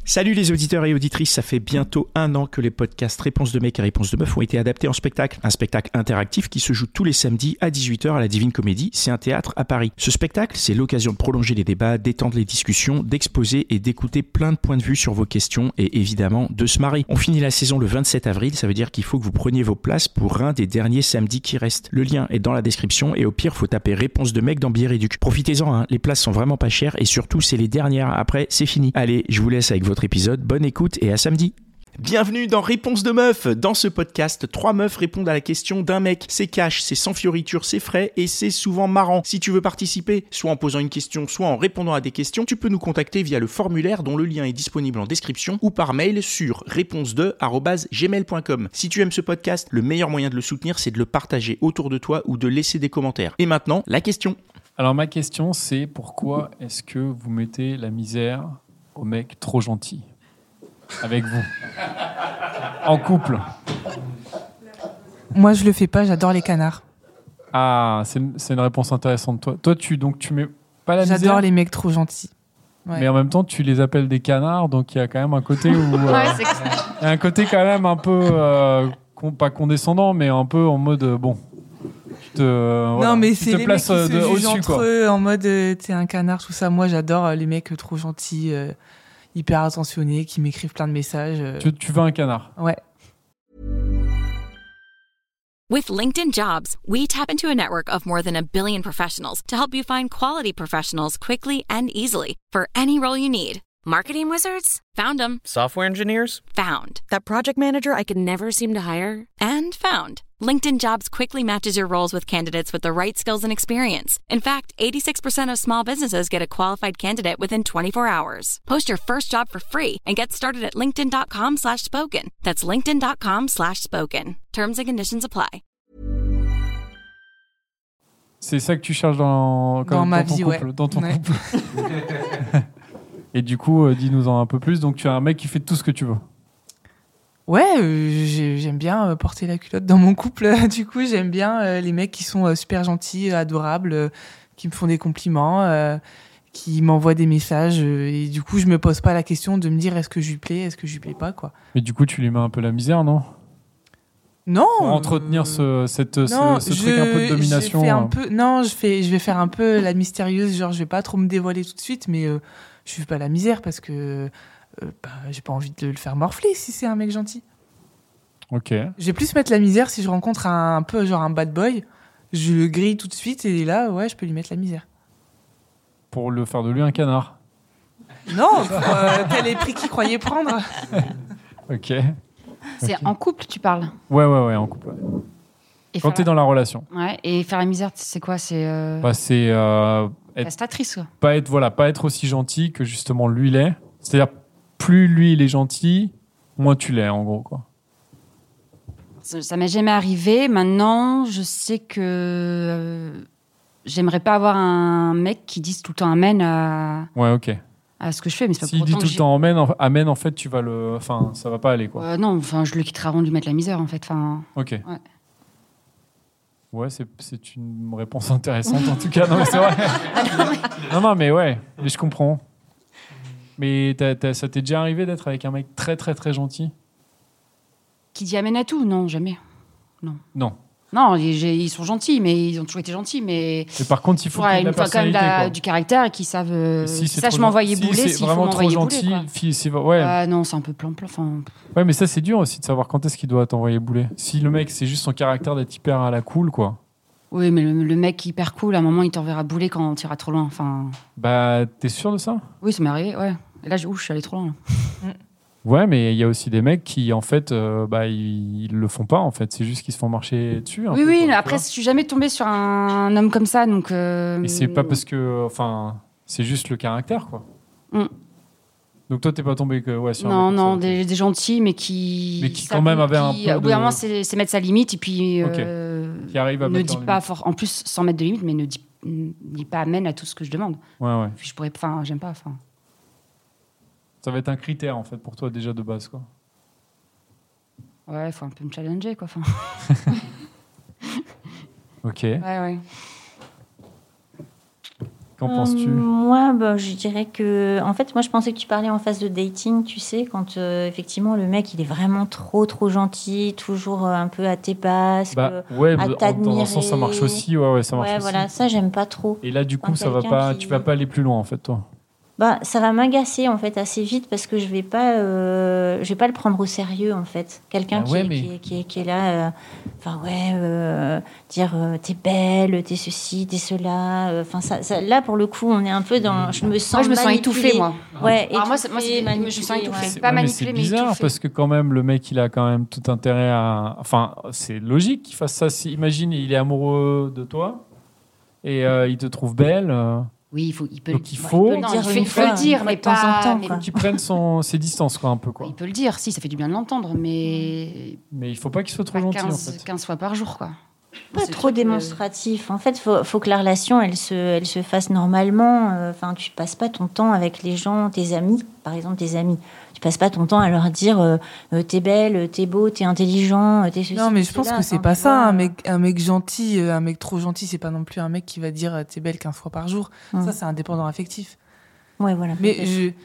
Salut les auditeurs et auditrices, ça fait bientôt 1 an que les podcasts Réponse de mec et Réponse de meuf ont été adaptés en spectacle. Un spectacle interactif qui se joue tous les samedis à 18h à la Divine Comédie, c'est un théâtre à Paris. Ce spectacle, c'est l'occasion de prolonger les débats, d'étendre les discussions, d'exposer et d'écouter plein de points de vue sur vos questions et évidemment de se marrer. On finit la saison le 27 avril, ça veut dire qu'il faut que vous preniez vos places pour un des derniers samedis qui restent. Le lien est dans la description et au pire, faut taper Réponse de mec dans Bière-Éduc. Profitez-en, hein, les places sont vraiment pas chères et surtout, c'est les dernières. Après, c'est fini. Allez, je vous laisse avec votre épisode. Bonne écoute et à samedi. Bienvenue dans Réponse de meuf. Dans ce podcast, 3 meufs répondent à la question d'un mec. C'est cash, c'est sans fioriture, c'est frais et c'est souvent marrant. Si tu veux participer, soit en posant une question, soit en répondant à des questions, tu peux nous contacter via le formulaire dont le lien est disponible en description ou par mail sur réponse2@gmail.com. Si tu aimes ce podcast, le meilleur moyen de le soutenir, c'est de le partager autour de toi ou de laisser des commentaires. Et maintenant, la question. Alors ma question, c'est pourquoi est-ce que vous mettez la misère aux mecs trop gentils avec vous en couple? Moi, je le fais pas, j'adore les canards. Ah, c'est une réponse intéressante. Toi, tu mets pas la misère. J'adore les mecs trop gentils. Ouais. Mais en même temps, tu les appelles des canards, donc il y a quand même un côté où il y a un côté quand même un peu pas condescendant, mais un peu en mode bon. Non, mais c'est les mecs qui se jugent entre quoi. eux en mode t'es un canard, tout ça. Moi, j'adore les mecs trop gentils, hyper attentionnés, qui m'écrivent plein de messages. Tu veux un canard? Ouais. With LinkedIn Jobs, we tap into a network of more than 1 billion professionals to help you find quality professionals quickly and easily for any role you need. Marketing wizards? Found them. Software engineers? Found. That project manager I could never seem to hire? And found. LinkedIn Jobs quickly matches your roles with candidates with the right skills and experience. In fact, 86% of small businesses get a qualified candidate within 24 hours. Post your first job for free and get started at linkedin.com/spoken. That's linkedin.com/spoken. Terms and conditions apply. C'est ça que tu cherches dans ma vie, couple, ouais. Dans ton ouais. couple. Et du coup, dis-nous-en un peu plus. Donc, tu as un mec qui fait tout ce que tu veux. Ouais, j'aime bien porter la culotte dans mon couple. Du coup, j'aime bien les mecs qui sont super gentils, adorables, qui me font des compliments, qui m'envoient des messages. Et du coup, je me pose pas la question de me dire est-ce que je lui plais, est-ce que je lui plais pas, quoi. Mais du coup, tu lui mets un peu la misère, non? Non. Pour entretenir ce truc un peu de domination. Je vais faire un peu la mystérieuse, genre je vais pas trop me dévoiler tout de suite, mais je fais pas la misère parce que j'ai pas envie de le faire morfler si c'est un mec gentil. Ok. Je vais plus mettre la misère si je rencontre un peu genre un bad boy, je le grille tout de suite et là ouais je peux lui mettre la misère. Pour le faire de lui un canard. Non, quel est le prix qu'il croyait prendre. Ok. C'est en couple, tu parles? Ouais, en couple. Ouais. Et quand t'es dans la relation. Ouais, et faire la misère, c'est quoi? C'est c'est prestatrice, quoi. Pas être aussi gentil que justement lui l'est. C'est-à-dire, plus lui il est gentil, moins tu l'es, en gros, quoi. Ça m'est jamais arrivé. Maintenant, je sais que j'aimerais pas avoir un mec qui dise tout le temps amen Ouais, ok. à ce que je fais, mais c'est pas S'il pour dit autant tout le temps amen, en fait, ça va pas aller, quoi. non, enfin, je le quitterai avant de lui mettre la misère, en fait. Enfin. Ok. Ouais. Ouais, c'est une réponse intéressante, en tout cas. Non, mais c'est vrai. non, mais ouais, mais je comprends. Mais ça t'est déjà arrivé d'être avec un mec très, très, très gentil? Qui dit amen à tout? Non, jamais. Non. Non, ils sont gentils, mais ils ont toujours été gentils. Mais par contre, il faut qu'il y ait de la personnalité, quand même quoi. Du caractère et qu'ils savent. Si ça, je m'envoyais bouler. Si c'est s'il vraiment faut trop m'envoyer gentil, bouler, quoi. ouais. Non, c'est un peu plan-plan. Enfin. Ouais, mais ça, c'est dur aussi de savoir quand est-ce qu'il doit t'envoyer bouler. Si le mec, c'est juste son caractère d'être hyper à la cool, quoi. Oui, mais le mec hyper cool, à un moment, il t'enverra bouler quand tu iras trop loin. Enfin. Bah, t'es sûr de ça? Oui, ça m'est arrivé, ouais. Et là, je suis allée trop loin. Là. Ouais, mais il y a aussi des mecs qui, en fait, ils le font pas, en fait. C'est juste qu'ils se font marcher dessus. Oui, après, je suis jamais tombée sur un homme comme ça, donc... Et c'est pas parce que... Enfin, c'est juste le caractère, quoi. Donc toi, t'es pas tombé sur un mec Non, des gentils, mais qui quand même avaient un peu au bout d'un moment, c'est mettre sa limite, et puis... qui arrive à ne mettre dit pas... En plus, sans mettre de limite, mais ne dit pas amen à tout ce que je demande. Ouais. Puis je pourrais... Enfin, j'aime pas, enfin... Ça va être un critère, en fait, pour toi, déjà, de base, quoi. Ouais, il faut un peu me challenger, quoi. Ok. Ouais. Qu'en penses-tu ? Moi, je dirais que... En fait, moi, je pensais que tu parlais en phase de dating, tu sais, quand effectivement, le mec, il est vraiment trop gentil, toujours un peu à tes basques, à t'admirer. Dans un sens, ça marche aussi. Ouais, ça marche aussi. Voilà, ça, j'aime pas trop. Et là, du coup, ça va pas... Tu vas pas aller plus loin, en fait, toi. Ça va m'agacer, en fait, assez vite, parce que je vais pas le prendre au sérieux, en fait. Quelqu'un qui est là... dire t'es belle, t'es ceci, t'es cela. Là, pour le coup, on est un peu dans... Je me sens étouffée, moi. Ouais, je me sens étouffée. Pas manipulée, mais c'est bizarre, étouffée. parce que quand même, le mec, il a quand même tout intérêt à... Enfin, c'est logique qu'il fasse ça. Imagine, il est amoureux de toi, et il te trouve belle... Oui, il peut le dire, mais de temps en temps. Il faut qu'il prenne ses distances, quoi, un peu. Quoi. Il peut le dire, si, ça fait du bien de l'entendre, mais... Mais il faut pas qu'il soit trop gentil, en fait. 15 fois par jour, quoi. Pas trop démonstratif. En fait, faut que la relation, elle se fasse normalement. Tu passes pas ton temps avec les gens, tes amis, par exemple, tes amis. Tu passes pas ton temps à leur dire t'es belle, t'es beau, t'es intelligent, t'es ceci. Non, mais je pense que c'est pas ça. Un mec gentil, un mec trop gentil, c'est pas non plus un mec qui va dire t'es belle 15 fois par jour. Ça, c'est indépendant affectif. Ouais, voilà. Mais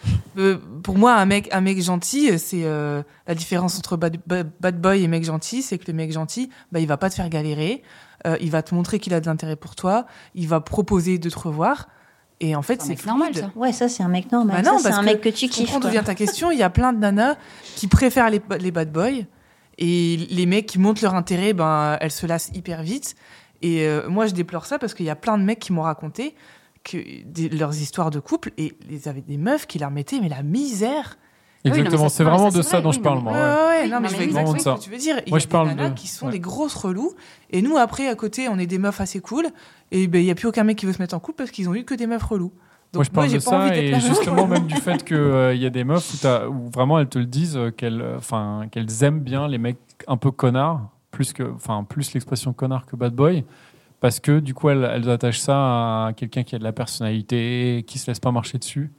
pour moi, un mec gentil, c'est la différence entre bad boy et mec gentil, c'est que le mec gentil, il va pas te faire galérer, il va te montrer qu'il a de l'intérêt pour toi, il va proposer de te revoir. Et en fait, c'est normal, ça. Ouais, ça, c'est un mec normal. Non, c'est un mec que tu kiffes. Je comprends d'où vient ta question. Il y a plein de nanas qui préfèrent les bad boys. Et les mecs qui montrent leur intérêt, elles se lassent hyper vite. Et moi, je déplore ça parce qu'il y a plein de mecs qui m'ont raconté leurs histoires de couple. Et ils avaient des meufs qui leur mettaient la misère. Exactement, c'est vraiment de ça dont je parle, moi. Non, mais je vois exactement ce que tu veux dire. Il y a des nanas qui sont des grosses relous. Et nous, après, à côté, on est des meufs assez cool. Et il n'y a plus aucun mec qui veut se mettre en couple parce qu'ils ont eu que des meufs relous. Donc, moi, je parle de ça, et justement, même du fait qu'il y a des meufs où vraiment elles te le disent, qu'elles aiment bien les mecs un peu connards, plus l'expression connard que bad boy. Parce que du coup, elles attachent ça à quelqu'un qui a de la personnalité, qui se laisse pas marcher dessus.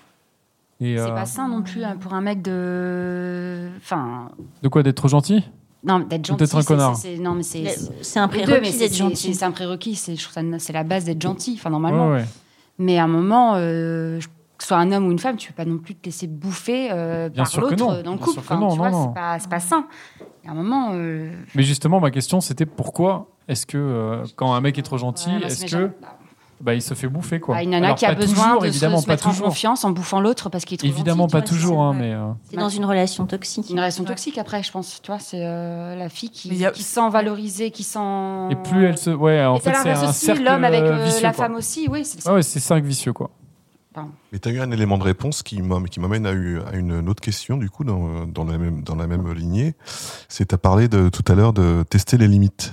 Et c'est pas sain non plus pour un mec de... De quoi, d'être trop gentil ? Non, d'être gentil. Peut-être un connard. C'est un prérequis d'être gentil. C'est un prérequis, c'est la base d'être gentil, normalement. Ouais. Mais à un moment, que ce soit un homme ou une femme, tu peux pas non plus te laisser bouffer par l'autre dans le couple. C'est pas sain. Et à un moment... Mais justement, ma question, c'était pourquoi est-ce que quand un mec est trop gentil, est-ce que... il se fait bouffer, quoi. Une nana qui a besoin de se mettre en confiance en bouffant l'autre parce qu'il est trop évidemment gentil. Pas toujours, mais... C'est dans une relation toxique. Une relation toxique, après, je pense. Tu vois, c'est la fille qui se sent valorisée, qui sent... Et plus elle se... Ouais, en fait, c'est un cercle l'homme avec vicieux, la quoi. femme aussi, oui. C'est cercle vicieux, quoi. Mais tu as eu un élément de réponse qui m'amène à une autre question, du coup, dans la même lignée. C'est tu as parlé tout à l'heure de tester les limites.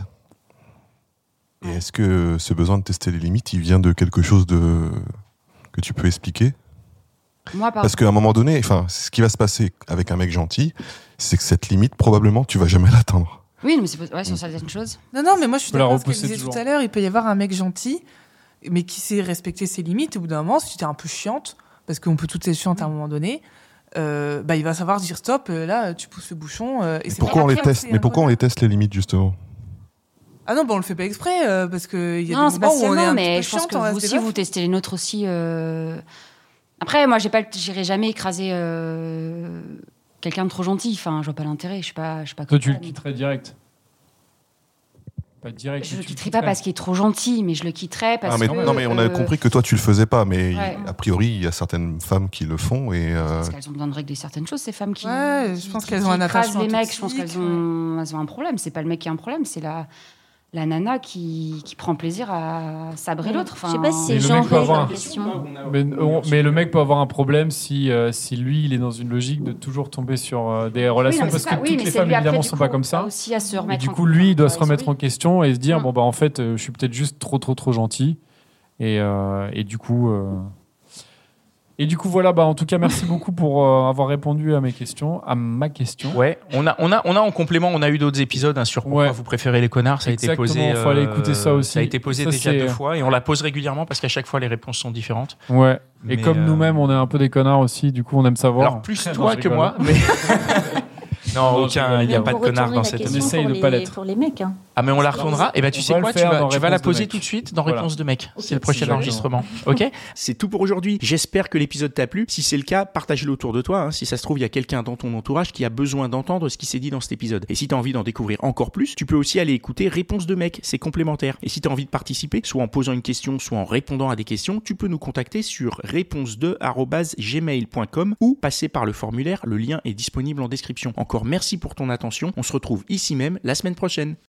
Et est-ce que ce besoin de tester les limites, il vient de quelque chose que tu peux expliquer ? Parce qu'à un moment donné, ce qui va se passer avec un mec gentil, c'est que cette limite, probablement, tu vas jamais l'atteindre. Oui, mais c'est sur certaines choses. Non, mais moi je suis d'accord avec ce que je disais tout à l'heure. Il peut y avoir un mec gentil, mais qui sait respecter ses limites. Au bout d'un moment, si tu es un peu chiante, parce qu'on peut toutes être chiantes à un moment donné, il va savoir dire stop, là tu pousses le bouchon. Et pourquoi on les teste ? Mais pourquoi on les teste les limites, justement ? Ah non, on le fait pas exprès, parce qu'il y a non, des moments où on est un mais petit peu je pense chiante, que vous aussi, vous testez les nôtres aussi. Après, moi, j'irai jamais écraser quelqu'un de trop gentil. Je vois pas l'intérêt. Je suis pas. Toi, tu le quitterais direct. Pas direct. Je le quitterais pas parce qu'il est trop gentil, mais je le quitterais parce que. Non, mais on a compris que toi, tu le faisais pas, mais a priori, il y a certaines femmes qui le font et. Parce qu'elles ont besoin de régler certaines choses, ces femmes qui. Ouais, je pense qu'elles ont un attachement. Les mecs, je pense qu'elles ont un problème. C'est pas le mec qui a un problème, c'est la nana qui prend plaisir à sabrer l'autre. Je sais pas si c'est genré comme question. Mais le mec peut avoir un problème si lui, il est dans une logique de toujours tomber sur des relations, parce que toutes les femmes, évidemment, sont pas comme ça. Aussi à se remettre et du coup, lui, il doit se remettre en question et se dire, en fait, je suis peut-être juste trop gentil. Et du coup... Et du coup, voilà, en tout cas, merci beaucoup pour avoir répondu à ma question. Ouais, on a en complément, on a eu d'autres épisodes sur pourquoi vous préférez les connards. Ça a été posé. Fallait écouter ça aussi. Ça a été posé déjà 2 fois et on la pose régulièrement parce qu'à chaque fois les réponses sont différentes. Ouais. Et comme nous-mêmes, on est un peu des connards aussi. Du coup, on aime savoir. Alors plus toi que moi, mais. Non, aucun, il n'y a pas de connard dans cette On essaye de pas l'être. Pour les mecs. Hein. Ah, mais on la retournera. Et ben, tu On sais va quoi, le faire dans tu vas la Réponse de poser mec. tout de suite dans Voilà. Réponse de mec. C'est le Ok, prochain c'est enregistrement. Ok. C'est tout pour aujourd'hui. J'espère que l'épisode t'a plu. Si c'est le cas, partage-le autour de toi. Hein. Si ça se trouve, il y a quelqu'un dans ton entourage qui a besoin d'entendre ce qui s'est dit dans cet épisode. Et si t'as envie d'en découvrir encore plus, tu peux aussi aller écouter Réponse de mec. C'est complémentaire. Et si t'as envie de participer, soit en posant une question, soit en répondant à des questions, tu peux nous contacter sur réponse2@gmail.com ou passer par le formulaire. Le lien est disponible en description. Encore merci pour ton attention. On se retrouve ici même la semaine prochaine.